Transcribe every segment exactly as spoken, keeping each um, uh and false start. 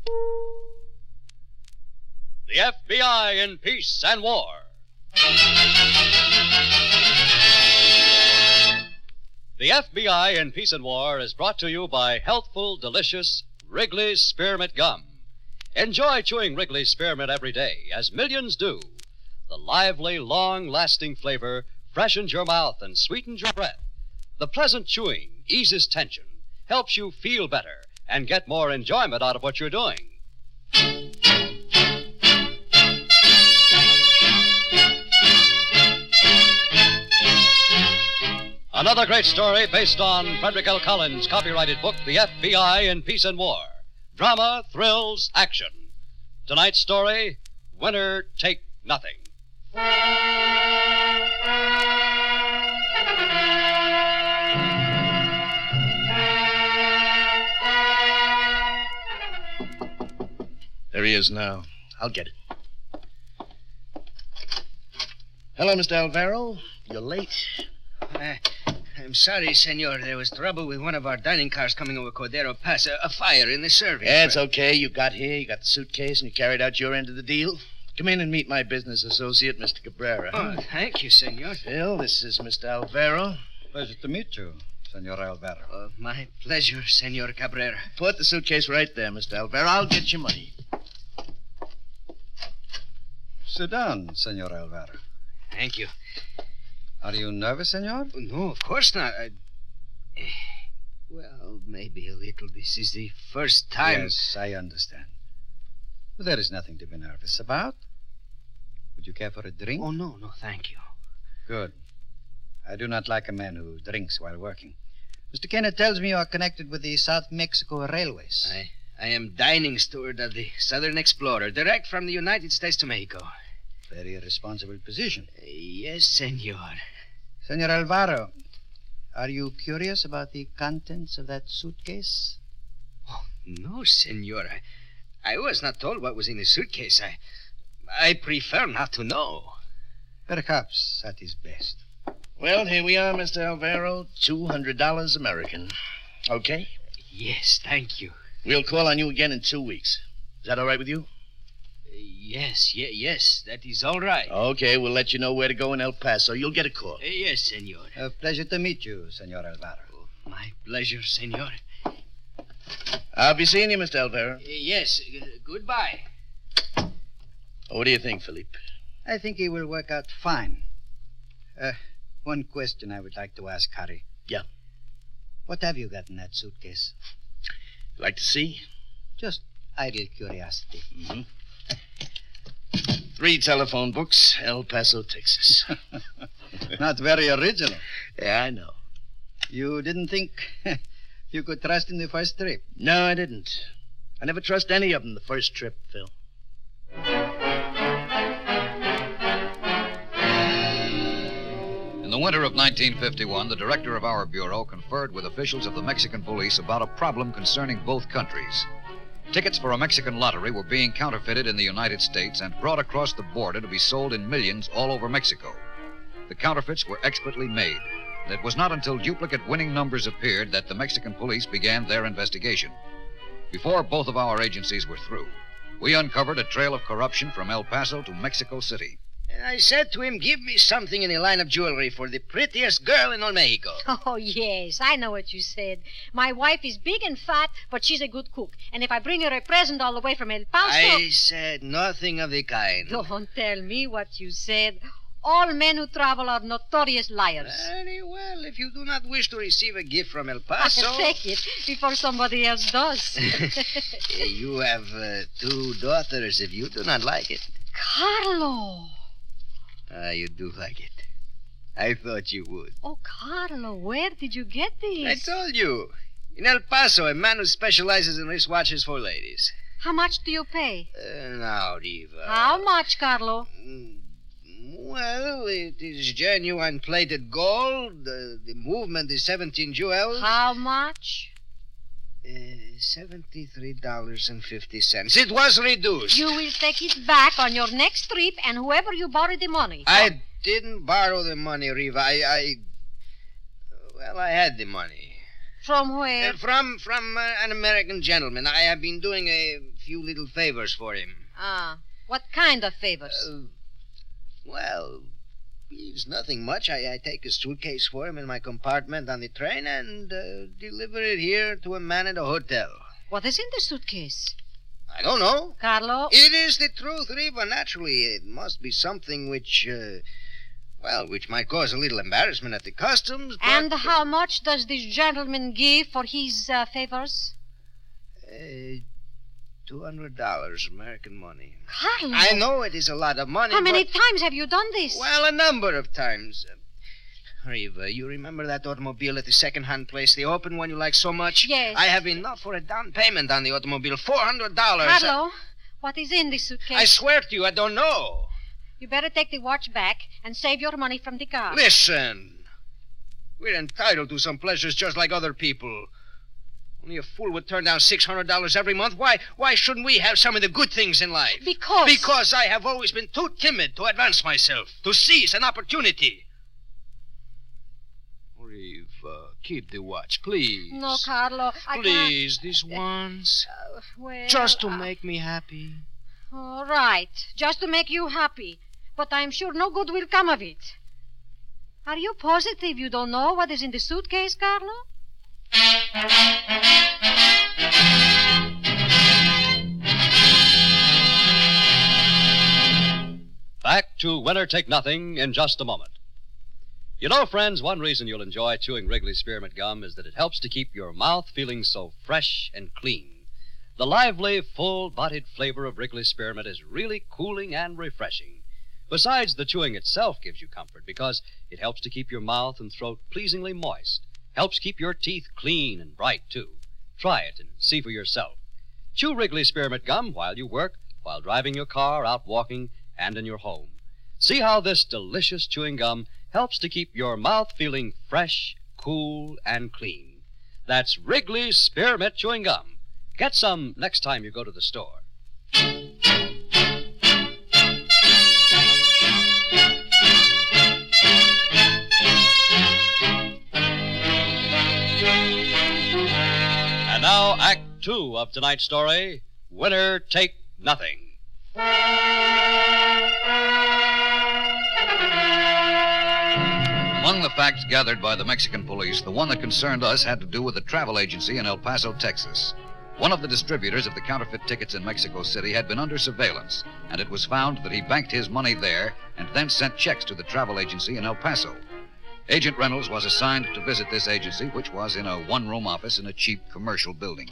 The F B I in Peace and War. The F B I in Peace and War is brought to you by healthful, delicious Wrigley's Spearmint Gum. Enjoy chewing Wrigley's Spearmint every day, as millions do. The lively, long-lasting flavor freshens your mouth and sweetens your breath. The pleasant chewing eases tension, helps you feel better, and get more enjoyment out of what you're doing. Another great story based on Frederick L. Collins' copyrighted book, The F B I in Peace and War. Drama, thrills, action. Tonight's story, Winner Take Nothing. There he is now. I'll get it. Hello, Mister Alvaro. You're late. Uh, I'm sorry, senor. There was trouble with one of our dining cars coming over Cordero Pass. A, a fire in the service. Yeah, it's okay. You got here, you got the suitcase, and you carried out your end of the deal. Come in and meet my business associate, Mister Cabrera. Oh, thank you, senor. Phil, this is Mister Alvaro. Pleasure to meet you, Senor Alvaro. Oh, my pleasure, Senor Cabrera. Put the suitcase right there, Mister Alvaro. I'll get your money. Sit down, Senor Alvaro. Thank you. Are you nervous, senor? Oh, no, of course not. I... Well, maybe a little. This is the first time... Yes, I understand. But there is nothing to be nervous about. Would you care for a drink? Oh, no, no, thank you. Good. I do not like a man who drinks while working. Mister Kenneth tells me you are connected with the South Mexico Railways. I, I am dining steward of the Southern Explorer, direct from the United States to Mexico. Very responsible position. Uh, yes, senor. Senor Alvaro, are you curious about the contents of that suitcase? Oh, no, senor. I, I was not told what was in the suitcase. I, I prefer not to know. Perhaps that is best. Well, here we are, Mister Alvaro. two hundred dollars American. Okay? Yes, thank you. We'll call on you again in two weeks. Is that all right with you? Uh, yes, ye- yes, that is all right. Okay, we'll let you know where to go in El Paso. You'll get a call. Uh, yes, senor. A pleasure to meet you, Senor Alvaro. Oh, my pleasure, senor. I'll be seeing you, Mister Alvaro. Uh, yes, uh, goodbye. What do you think, Felipe? I think he will work out fine. Uh, one question I would like to ask, Harry. Yeah. What have you got in that suitcase? Like to see? Just idle curiosity. Mm-hmm. Three telephone books, El Paso, Texas. Not very original. Yeah, I know. You didn't think you could trust him the first trip? No, I didn't. I never trust any of them the first trip, Phil. In the winter of nineteen fifty-one, the director of our bureau conferred with officials of the Mexican police about a problem concerning both countries. Tickets for a Mexican lottery were being counterfeited in the United States and brought across the border to be sold in millions all over Mexico. The counterfeits were expertly made, and it was not until duplicate winning numbers appeared that the Mexican police began their investigation. Before both of our agencies were through, we uncovered a trail of corruption from El Paso to Mexico City. And I said to him, give me something in the line of jewelry for the prettiest girl in all Mexico. Oh, yes, I know what you said. My wife is big and fat, but she's a good cook. And if I bring her a present all the way from El Paso... I said nothing of the kind. Don't tell me what you said. All men who travel are notorious liars. Very well. If you do not wish to receive a gift from El Paso... I'll take it before somebody else does. You have uh, two daughters if you do not like it. Carlo! Ah, you do like it. I thought you would. Oh, Carlo, where did you get these? I told you. In El Paso, a man who specializes in wristwatches for ladies. How much do you pay? Uh, now, Riva. How much, Carlo? Mm, Well, it is genuine plated gold. Uh, the movement is seventeen jewels. How much? Uh, seventy-three dollars and fifty cents. It was reduced. You will take it back on your next trip, and whoever you borrowed the money. I didn't borrow the money, Riva. I, I... Well, I had the money. From where? Uh, from from uh, an American gentleman. I have been doing a few little favors for him. Ah, what kind of favors? Uh, well, it's nothing much. I, I take a suitcase for him in my compartment on the train and uh, deliver it here to a man at a hotel. What is in the suitcase? I don't know. Carlo? It is the truth, Reva. Naturally, it must be something which, uh, well, which might cause a little embarrassment at the customs. But, And how much does this gentleman give for his uh, favors? Uh, Two hundred dollars American money. Carlo? I know it is a lot of money. How many but, times have you done this? Well, a number of times. Uh, Reva, you remember that automobile at the second-hand place, the open one you like so much? Yes. I have enough for a down payment on the automobile, four hundred dollars. Carlo, what is in this suitcase? I swear to you, I don't know. You better take the watch back and save your money from the car. Listen, we're entitled to some pleasures just like other people. Only a fool would turn down six hundred dollars every month. Why Why shouldn't we have some of the good things in life? Because... Because I have always been too timid to advance myself, to seize an opportunity. Reeve, uh, keep the watch, please. No, Carlo, I Please, this once. can't... Uh, well... Just to uh, make me happy. All right, just to make you happy. But I'm sure no good will come of it. Are you positive you don't know what is in the suitcase, Carlo? Back to Winner Take Nothing in just a moment. You know, friends, one reason you'll enjoy chewing Wrigley Spearmint Gum is that it helps to keep your mouth feeling so fresh and clean. The lively, full-bodied flavor of Wrigley Spearmint is really cooling and refreshing. Besides, the chewing itself gives you comfort because it helps to keep your mouth and throat pleasingly moist. Helps keep your teeth clean and bright, too. Try it and see for yourself. Chew Wrigley Spearmint Gum while you work, while driving your car, out walking, and in your home. See how this delicious chewing gum helps to keep your mouth feeling fresh, cool, and clean. That's Wrigley Spearmint Chewing Gum. Get some next time you go to the store. And now, Act Two of tonight's story, Winner Take Nothing. Among the facts gathered by the Mexican police, the one that concerned us had to do with a travel agency in El Paso, Texas. One of the distributors of the counterfeit tickets in Mexico City had been under surveillance, and it was found that he banked his money there and then sent checks to the travel agency in El Paso. Agent Reynolds was assigned to visit this agency, which was in a one-room office in a cheap commercial building.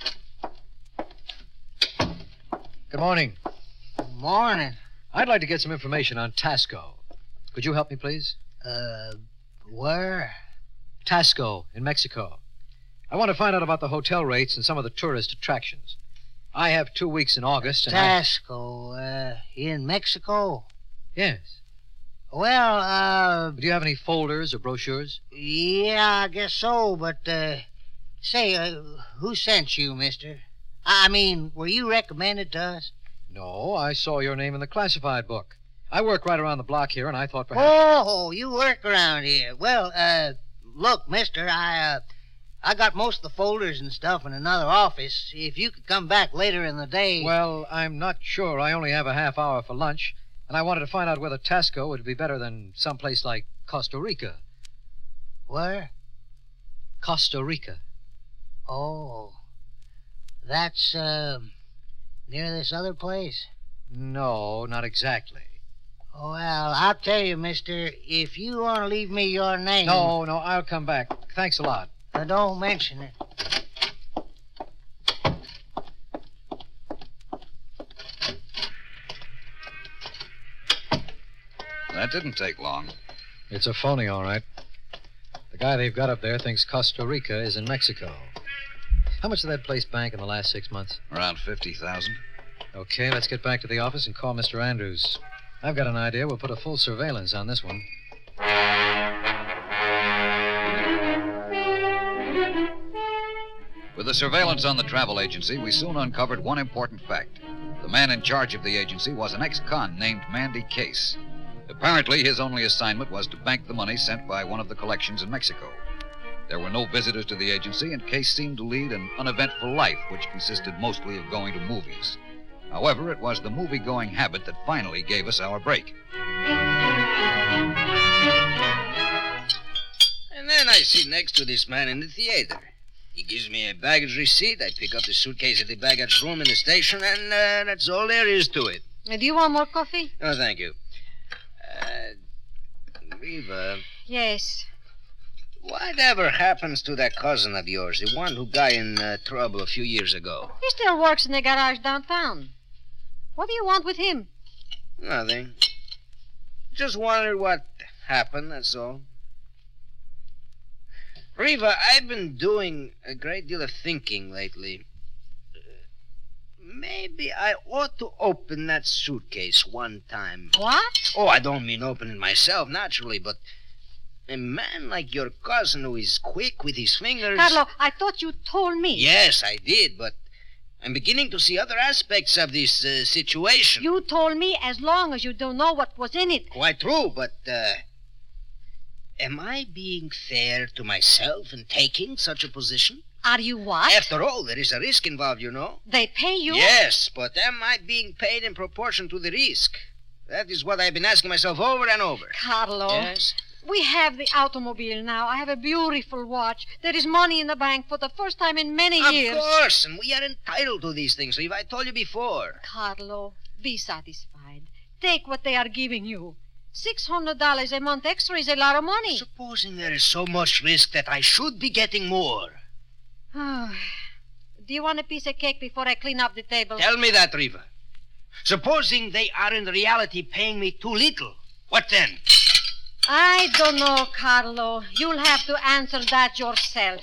Good morning. Morning. I'd like to get some information on Tasco. Could you help me, please? Uh, where? Tasco in Mexico. I want to find out about the hotel rates and some of the tourist attractions. I have two weeks in August and I... Tasco, uh, in Mexico? Yes. Well, uh... Do you have any folders or brochures? Yeah, I guess so, but, uh... Say, uh, who sent you, mister? I mean, were you recommended to us? No, I saw your name in the classified book. I work right around the block here, and I thought perhaps... Oh, you work around here. Well, uh, look, mister, I, uh... I got most of the folders and stuff in another office. If you could come back later in the day... Well, I'm not sure. I only have a half hour for lunch, and I wanted to find out whether Tasco would be better than someplace like Costa Rica. Where? Costa Rica. Oh. That's, uh, near this other place? No, not exactly. Oh, well, I'll tell you, mister, if you want to leave me your name... No, no, I'll come back. Thanks a lot. Uh, don't mention it. That didn't take long. It's a phony, all right. The guy they've got up there thinks Costa Rica is in Mexico. How much did that place bank in the last six months? Around fifty thousand. Okay, let's get back to the office and call Mister Andrews. I've got an idea. We'll put a full surveillance on this one. With the surveillance on the travel agency, we soon uncovered one important fact. The man in charge of the agency was an ex-con named Mandy Case. Apparently, his only assignment was to bank the money sent by one of the collections in Mexico. There were no visitors to the agency, and Case seemed to lead an uneventful life, which consisted mostly of going to movies. However, it was the movie-going habit that finally gave us our break. And then I sit next to this man in the theater. He gives me a baggage receipt. I pick up the suitcase at the baggage room in the station, and uh, that's all there is to it. Uh, Do you want more coffee? Oh, thank you. Uh, Reva, Yes. whatever happens to that cousin of yours, the one who got in uh, trouble a few years ago? He still works in the garage downtown. What do you want with him? Nothing. Just wondered what happened, that's all. Reva, I've been doing a great deal of thinking lately. Uh, maybe I ought to open that suitcase one time. What? Oh, I don't mean open it myself, naturally, but a man like your cousin who is quick with his fingers... Carlo, I thought you told me. Yes, I did, but I'm beginning to see other aspects of this uh, situation. You told me as long as you don't know what was in it. Quite true, but, uh... am I being fair to myself in taking such a position? Are you what? After all, there is a risk involved, you know. They pay you? Yes, but am I being paid in proportion to the risk? That is what I've been asking myself over and over. Carlo. Yes? We have the automobile now. I have a beautiful watch. There is money in the bank for the first time in many Of years. course, and we are entitled to these things, Levi. I told you before. Carlo, be satisfied. Take what they are giving you. Six hundred dollars a month extra is a lot of money. Supposing there is so much risk that I should be getting more. Oh. Do you want a piece of cake before I clean up the table? Tell me that, Reva. Supposing they are in reality paying me too little, what then? I don't know, Carlo. You'll have to answer that yourself.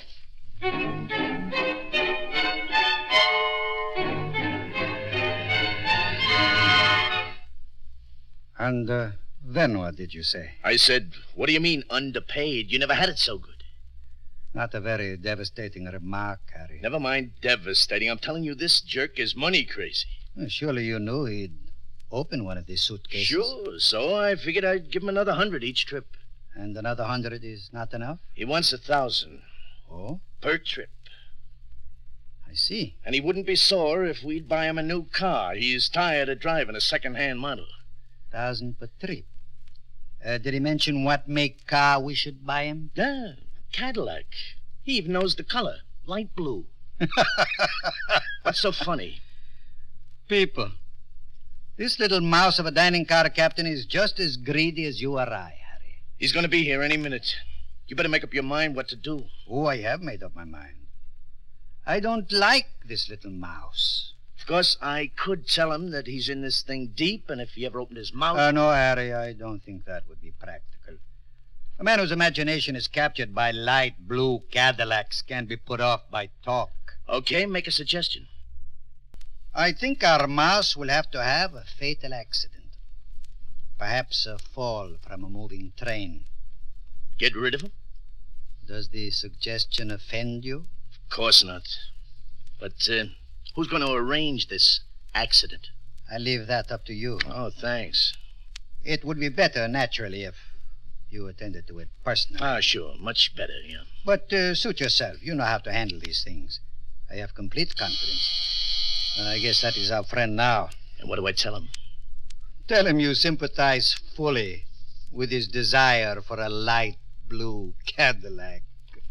And uh, then what did you say? I said, what do you mean, underpaid? You never had it so good. Not a very devastating remark, Harry. Never mind devastating. I'm telling you, this jerk is money crazy. Well, surely you knew he'd open one of these suitcases. Sure, so I figured I'd give him another hundred each trip. And another hundred is not enough? He wants a thousand Oh, per trip. I see. And he wouldn't be sore if we'd buy him a new car. He's tired of driving a second-hand model. Thousand per trip. Uh, did he mention what make car we should buy him? Yeah, Cadillac. He even knows the color. Light blue. What's so funny? People. This little mouse of a dining car captain is just as greedy as you or I, Harry. He's going to be here any minute. You better make up your mind what to do. Oh, I have made up my mind. I don't like this little mouse. Of course, I could tell him that he's in this thing deep, and if he ever opened his mouth... Uh, no, Harry, I don't think that would be practical. A man whose imagination is captured by light blue Cadillacs can't be put off by talk. Okay, make a suggestion. I think our mouse will have to have a fatal accident. Perhaps a fall from a moving train. Get rid of him? Does the suggestion offend you? Of course not. But uh, who's going to arrange this accident? I leave that up to you. Oh, thanks. It would be better, naturally, if you attended to it personally. Ah, sure. Much better, yeah. But uh, suit yourself. You know how to handle these things. I have complete confidence. Uh, I guess that is our friend now. And what do I tell him? Tell him you sympathize fully with his desire for a light blue Cadillac.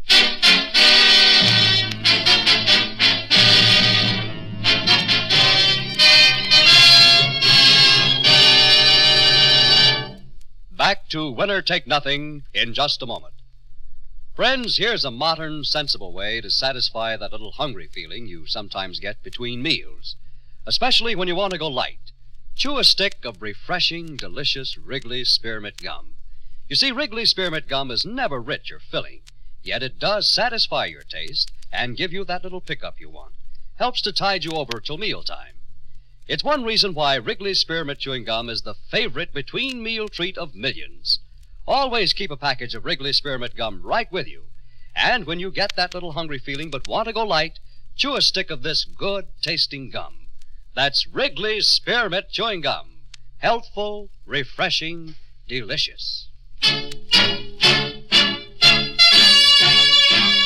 Back to Winner Take Nothing in just a moment. Friends, here's a modern, sensible way to satisfy that little hungry feeling you sometimes get between meals, especially when you want to go light. Chew a stick of refreshing, delicious Wrigley's Spearmint Gum. You see, Wrigley's Spearmint Gum is never rich or filling, yet it does satisfy your taste and give you that little pickup you want. Helps to tide you over till mealtime. It's one reason why Wrigley's Spearmint Chewing Gum is the favorite between-meal treat of millions. Always keep a package of Wrigley's Spearmint Gum right with you. And when you get that little hungry feeling but want to go light, chew a stick of this good-tasting gum. That's Wrigley's Spearmint Chewing Gum. Healthful, refreshing, delicious.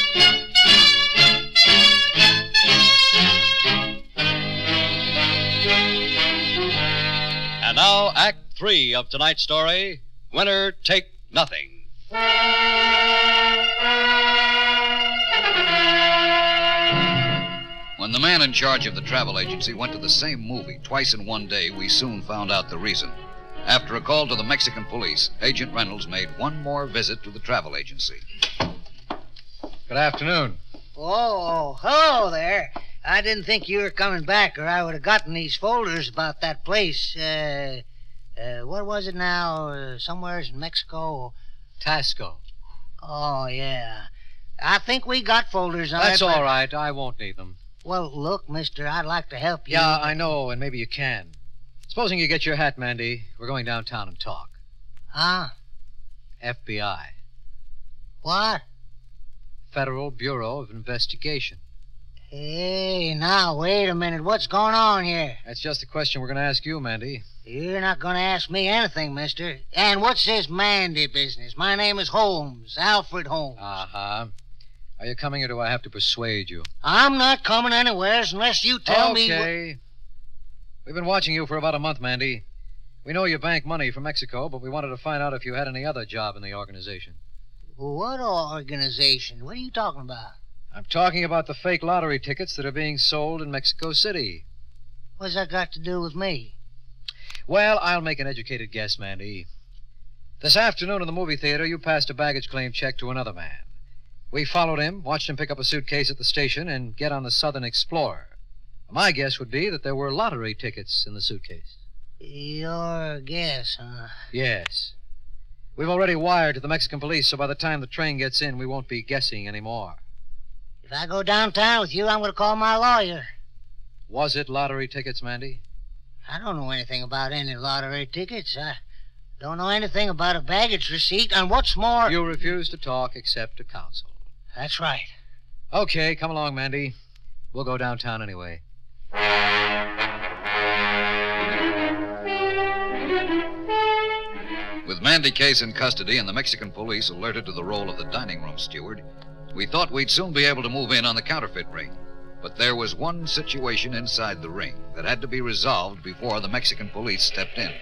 And now, Act Three of tonight's story, Winner Take Nothing. When the man in charge of the travel agency went to the same movie twice in one day, we soon found out the reason. After a call to the Mexican police, Agent Reynolds made one more visit to the travel agency. Good afternoon. Oh, hello there. I didn't think you were coming back, or I would have gotten these folders about that place. Uh, uh, what was it now? Uh, somewheres in Mexico? Tasco. Oh, yeah. I think we got folders on it. That's but- all right. I won't need them. Well, look, mister, I'd like to help you. Yeah, I know, and maybe you can. Supposing you get your hat, Mandy, we're going downtown and talk. Huh? F B I. What? Federal Bureau of Investigation. Hey, now, wait a minute. What's going on here? That's just a question we're going to ask you, Mandy. You're not going to ask me anything, mister. And what's this Mandy business? My name is Holmes, Alfred Holmes. Uh-huh. Are you coming or do I have to persuade you? I'm not coming anywhere unless you tell me... Okay. We've been watching you for about a month, Mandy. We know you bank money from Mexico, but we wanted to find out if you had any other job in the organization. What organization? What are you talking about? I'm talking about the fake lottery tickets that are being sold in Mexico City. What's that got to do with me? Well, I'll make an educated guess, Mandy. This afternoon in the movie theater, you passed a baggage claim check to another man. We followed him, watched him pick up a suitcase at the station, and get on the Southern Explorer. My guess would be that there were lottery tickets in the suitcase. Your guess, huh? Yes. We've already wired to the Mexican police, so by the time the train gets in, we won't be guessing anymore. If I go downtown with you, I'm going to call my lawyer. Was it lottery tickets, Mandy? I don't know anything about any lottery tickets. I don't know anything about a baggage receipt, and what's more... You refuse to talk except to counsel. That's right. Okay, come along, Mandy. We'll go downtown anyway. With Mandy Case in custody and the Mexican police alerted to the role of the dining room steward, we thought we'd soon be able to move in on the counterfeit ring. But there was one situation inside the ring that had to be resolved before the Mexican police stepped in.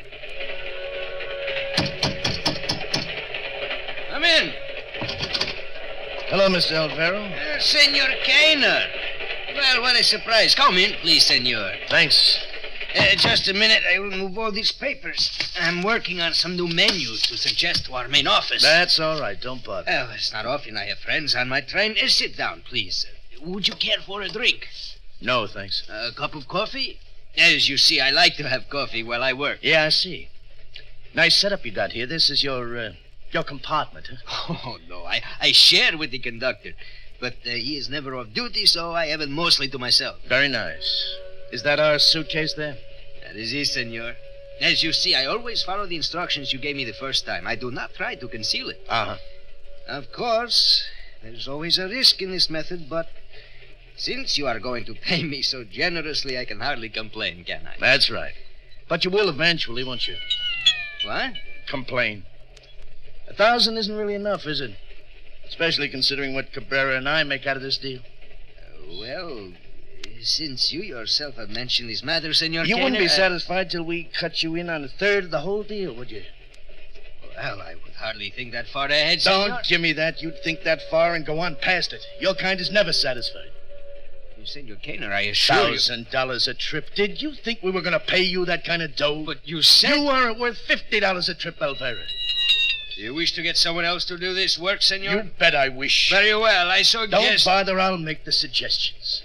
Come in. Hello, Mister Alvaro. Uh, Senor Kainer. Well, what a surprise. Come in, please, senor. Thanks. Uh, just a minute. I will move all these papers. I'm working on some new menus to suggest to our main office. That's all right. Don't bother. Oh, it's not often I have friends on my train. Uh, sit down, please. Uh, would you care for a drink? No, thanks. A cup of coffee? As you see, I like to have coffee while I work. Yeah, I see. Nice setup you got here. This is your, uh, your compartment, huh? Oh, no. I, I share with the conductor. But uh, he is never off duty, so I have it mostly to myself. Very nice. Is that our suitcase there? That is it, senor. As you see, I always follow the instructions you gave me the first time. I do not try to conceal it. Uh-huh. Of course, there's always a risk in this method, but since you are going to pay me so generously, I can hardly complain, can I? That's right. But you will eventually, won't you? What? Complain. A thousand isn't really enough, is it? Especially considering what Cabrera and I make out of this deal. Uh, well, since you yourself have mentioned this matter, Senor You Kainer, wouldn't be I- satisfied till we cut you in on a third of the whole deal, would you? Well, I would hardly think that far ahead, senor. Don't give me that. You'd think that far and go on past it. Your kind is never satisfied. Senor Kainer, I assure you... Thousand dollars a trip. Did you think we were going to pay you that kind of dough? But you said... You aren't worth fifty dollars a trip, Alvera. Do you wish to get someone else to do this work, senor? You bet I wish. Very well, I so Don't guess... bother. I'll make the suggestions.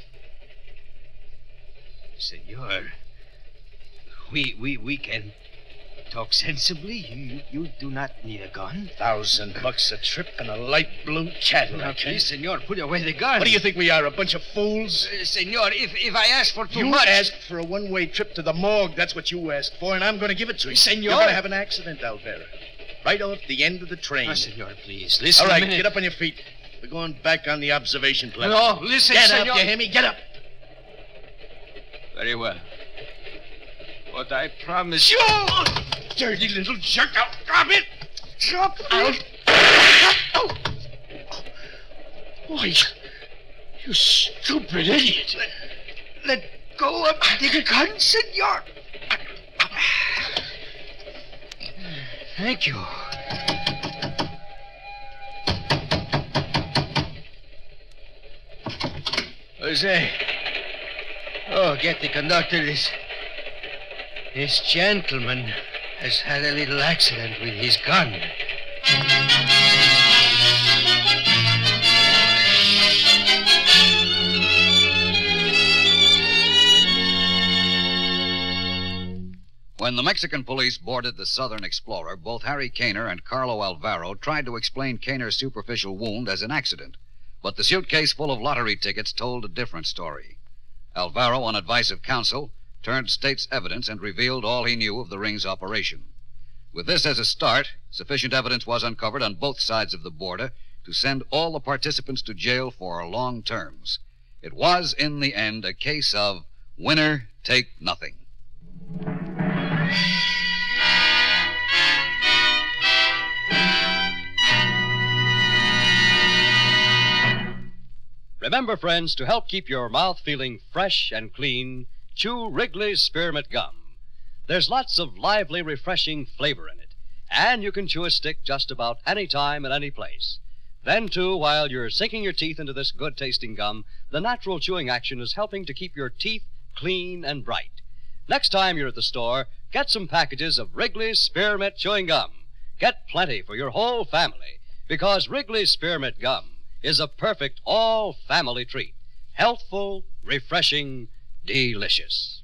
Senor, we, we, we can talk sensibly. You, you do not need a gun. Thousand bucks a trip and a light blue Cadillac. Now, eh? please, senor, put away the gun. What do you think we are, a bunch of fools? Uh, senor, if, if I ask for too You much... asked for a one-way trip to the morgue. That's what you asked for, and I'm going to give it to you. Senor. You're going to have an accident, Alvera. Right off the end of the train. Oh, senor, please, listen All right, a minute. get up on your feet. We're going back on the observation platform. No, listen, Get senor. up, you hear me? Get up. Very well. What I promise you... Dirty little jerk. I'll drop it. Drop out. Oh. Boy, you stupid idiot. Let go of the gun, senor. Thank you. Jose. Oh, get the conductor. This, this gentleman has had a little accident with his gun. When the Mexican police boarded the Southern Explorer, both Harry Kaner and Carlo Alvaro tried to explain Kaner's superficial wound as an accident. But the suitcase full of lottery tickets told a different story. Alvaro, on advice of counsel, turned state's evidence and revealed all he knew of the ring's operation. With this as a start, sufficient evidence was uncovered on both sides of the border to send all the participants to jail for long terms. It was, in the end, a case of winner take nothing. Remember, friends, to help keep your mouth feeling fresh and clean, chew Wrigley's Spearmint Gum. There's lots of lively, refreshing flavor in it, and you can chew a stick just about any time and any place. Then, too, while you're sinking your teeth into this good-tasting gum, the natural chewing action is helping to keep your teeth clean and bright. Next time you're at the store, get some packages of Wrigley's Spearmint Chewing Gum. Get plenty for your whole family, because Wrigley's Spearmint Gum is a perfect all-family treat. Healthful, refreshing, delicious.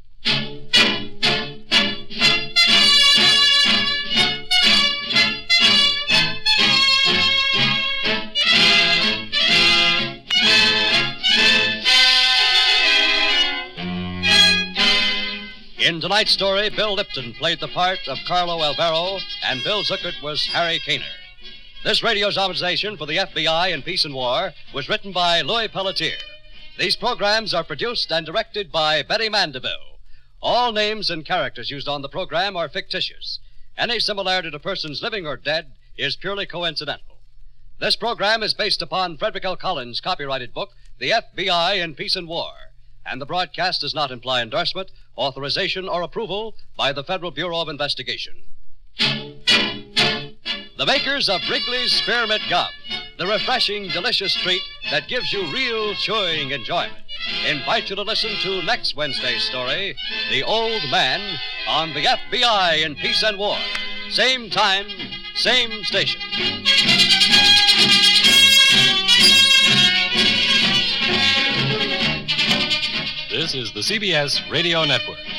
In tonight's story, Bill Lipton played the part of Carlo Alvaro, and Bill Zuckert was Harry Kaner. This radio dramatization for the F B I in Peace and War was written by Louis Pelletier. These programs are produced and directed by Betty Mandeville. All names and characters used on the program are fictitious. Any similarity to persons living or dead is purely coincidental. This program is based upon Frederick L. Collins' copyrighted book, The F B I in Peace and War, and the broadcast does not imply endorsement, authorization, or approval by the Federal Bureau of Investigation. The makers of Wrigley's Spearmint Gum, the refreshing, delicious treat that gives you real chewing enjoyment, invite you to listen to next Wednesday's story, The Old Man, on the F B I in Peace and War. Same time, same station. This is the C B S Radio Network.